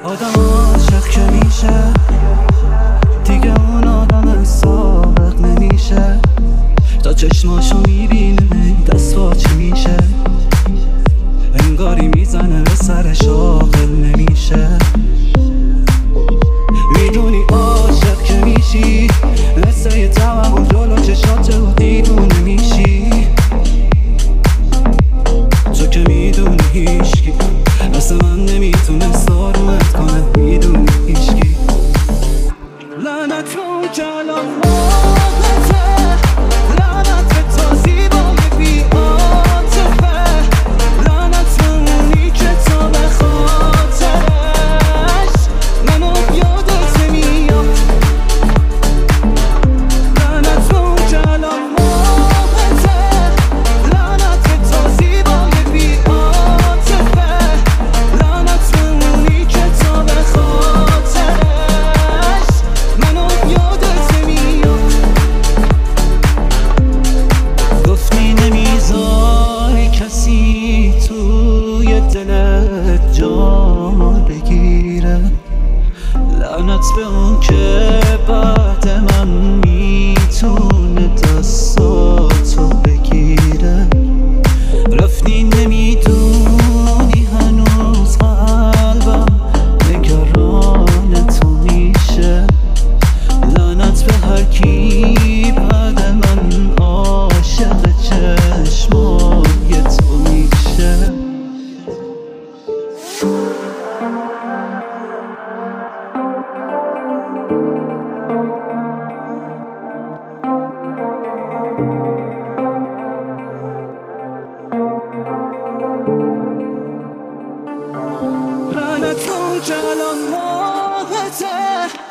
آدم عاشق که میشه دیگه اون آدم سابق نمیشه، تا چشماشو میبینه دست چی میشه، انگاری میزنه به سرش عاقل نمیشه. میدونی عاشق که میشی مثل یه توهم جلو چشاته و دیوونه میشی، تو که میدونی هیچکی مثل من نمیتونه آرومت کنه، میدونی هیچکی. لعنت رو که الان ماهته، لعنت به تا زیبای بی عاطفه، لعنت به اونی که تا به خاطرش منو یادت میاد. لعنت رو که الان ماهته، لعنت به تا زیبای بی عاطفه، لعنت به اونی که تا به خاطرش منو یادت میاد. گفتی نمیذاری کسی توی دلت جا بگیره، لعنت به اون که بعد من میتونه دستاتو بگیره. رفتی نمیدونی هنوز قلبم نگران تو میشه، لعنت به هر کی بعد من عاشق چشمای تو میشه. لعنت رو که الان ماهته،